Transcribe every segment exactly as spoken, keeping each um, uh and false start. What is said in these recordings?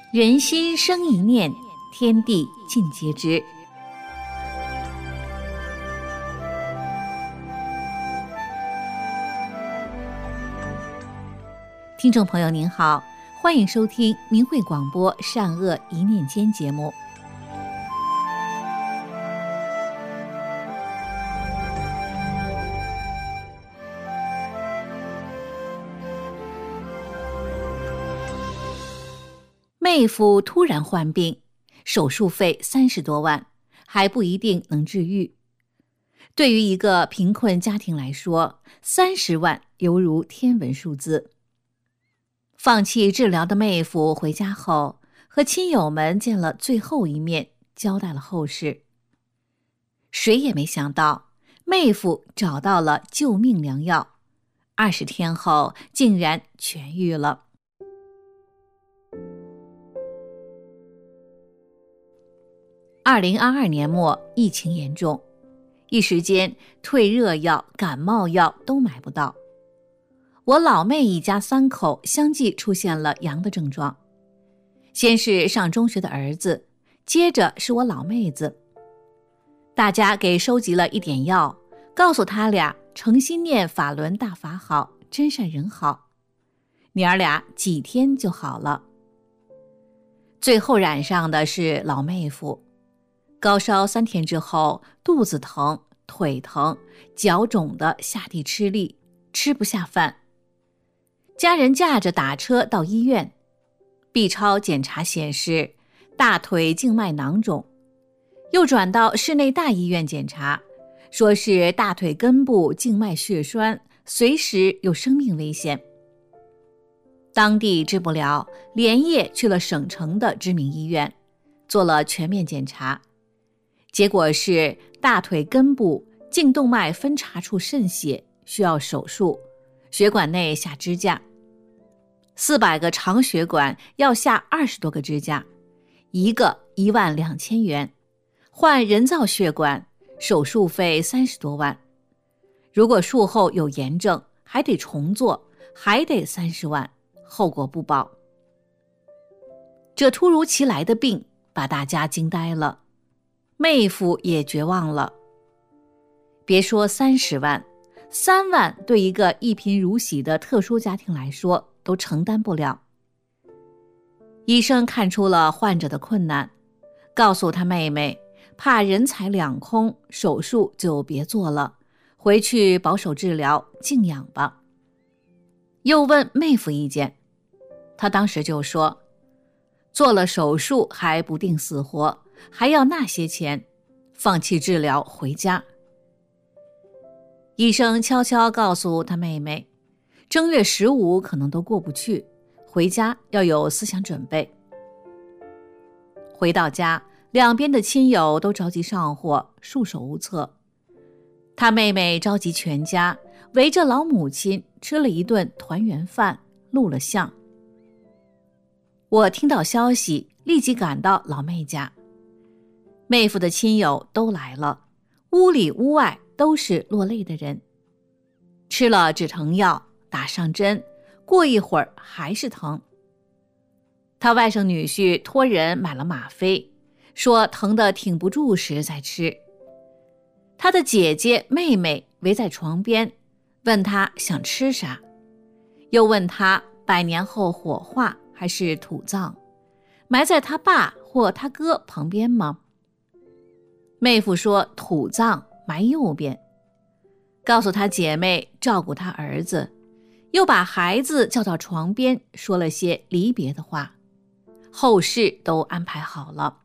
人心生一念，天地尽皆知。听众朋友您好，欢迎收听明慧广播善恶一念间节目。妹夫突然患病，手术费三十多万，还不一定能治愈。对于一个贫困家庭来说，三十万犹如天文数字。放弃治疗的妹夫回家后，和亲友们见了最后一面，交代了后事。谁也没想到，妹夫找到了救命良药，二十天后竟然痊愈了。二零二二年末，疫情严重，一时间退热药、感冒药都买不到。我老妹一家三口相继出现了阳的症状，先是上中学的儿子，接着是我老妹子。大家给收集了一点药，告诉他俩诚心念法轮大法好，真善人好，娘儿俩几天就好了。最后染上的是老妹夫，高烧三天之后，肚子疼、腿疼、脚肿的下地吃力，吃不下饭。家人驾着打车到医院 ，B 超检查显示大腿静脉囊肿，又转到市内大医院检查，说是大腿根部静脉血栓，随时有生命危险。当地治不了，连夜去了省城的知名医院，做了全面检查。结果是大腿根部颈动脉分叉处渗血，需要手术，血管内下支架。四百个长血管要下二十多个支架，一个一万两千元，换人造血管，手术费三十多万。如果术后有炎症，还得重做，还得三十万，后果不保。这突如其来的病把大家惊呆了。妹夫也绝望了，别说三十万，三万对一个一贫如洗的特殊家庭来说都承担不了。医生看出了患者的困难，告诉他妹妹，怕人财两空，手术就别做了，回去保守治疗，静养吧。又问妹夫意见，他当时就说，做了手术还不定死活，还要那些钱，放弃治疗回家。医生悄悄告诉他妹妹，正月十五可能都过不去，回家要有思想准备。回到家，两边的亲友都着急上货，束手无策。他妹妹召集全家，围着老母亲吃了一顿团圆饭，录了像。我听到消息，立即赶到老妹家。妹夫的亲友都来了，屋里屋外都是落泪的人。吃了止疼药，打上针，过一会儿还是疼。他外甥女婿托人买了吗啡，说疼得挺不住时再吃。他的姐姐妹妹围在床边，问他想吃啥，又问他百年后火化还是土葬，埋在他爸或他哥旁边吗？妹夫说土葬，埋右边，告诉他姐妹照顾他儿子，又把孩子叫到床边，说了些离别的话，后事都安排好了。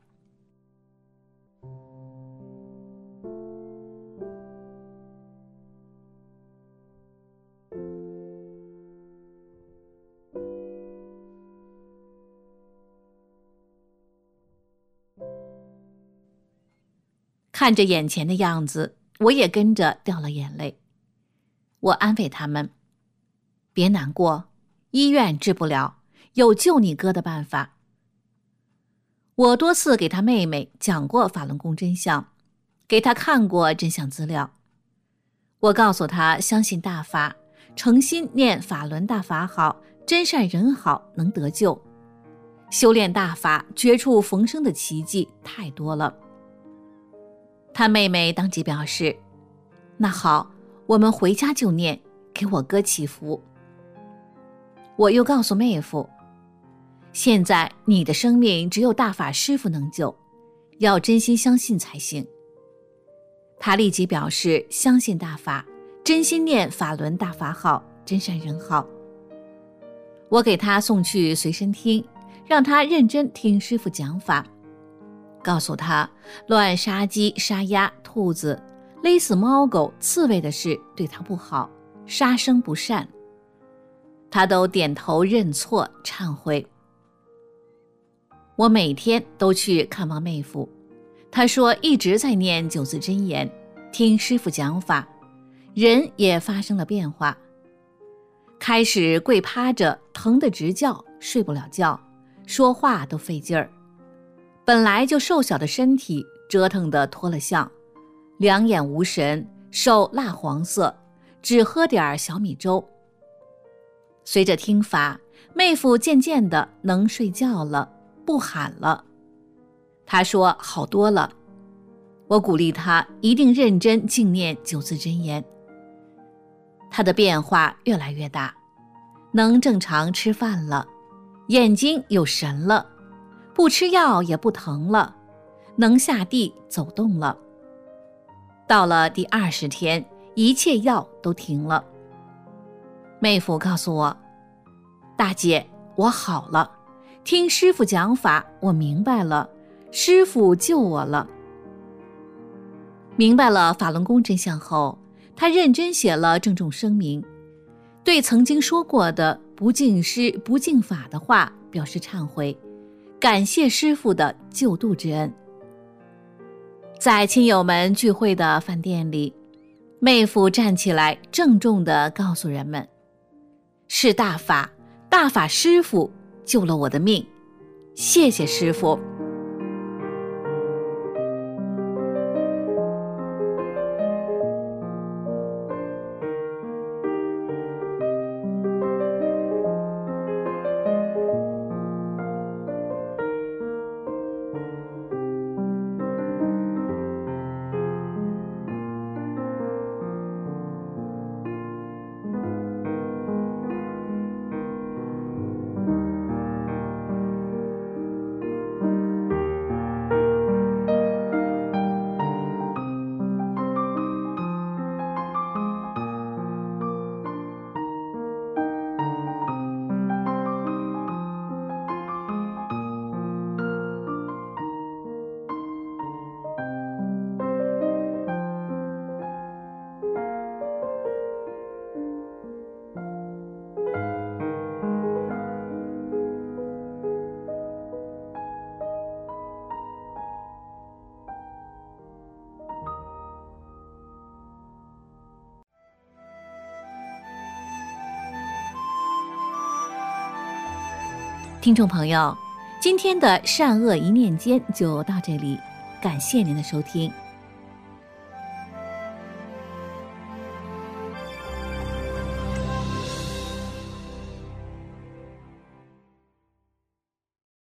看着眼前的样子，我也跟着掉了眼泪。我安慰他们，别难过，医院治不了，有救你哥的办法。我多次给他妹妹讲过法轮功真相，给他看过真相资料。我告诉他相信大法，诚心念法轮大法好，真善人好，能得救。 修炼大法绝处逢生的奇迹太多了。他妹妹当即表示，那好，我们回家就念，给我哥祈福。我又告诉妹夫，现在你的生命只有大法师父能救，要真心相信才行。他立即表示相信大法，真心念法轮大法好，真善人好。我给他送去随身听，让他认真听师父讲法，告诉他乱杀鸡杀鸭兔子，勒死猫狗刺猬的事对他不好，杀生不善。他都点头认错忏悔。我每天都去看望妹夫，他说一直在念九字真言，听师父讲法，人也发生了变化。开始跪趴着，疼得直叫，睡不了觉，说话都费劲儿。本来就瘦小的身体折腾得脱了相，两眼无神，手蜡黄色，只喝点小米粥。随着听法，妹夫渐渐的能睡觉了，不喊了。他说好多了。我鼓励他一定认真静念九字真言。他的变化越来越大，能正常吃饭了，眼睛有神了，不吃药也不疼了，能下地走动了。到了第二十天，一切药都停了。妹夫告诉我，大姐，我好了，听师父讲法，我明白了，师父救我了。明白了法轮功真相后，他认真写了郑重声明，对曾经说过的不敬师不敬法的话表示忏悔，感谢师父的救度之恩。在亲友们聚会的饭店里，妹夫站起来郑重地告诉人们，是大法大法师父救了我的命，谢谢师父。听众朋友，今天的善恶一念间就到这里，感谢您的收听。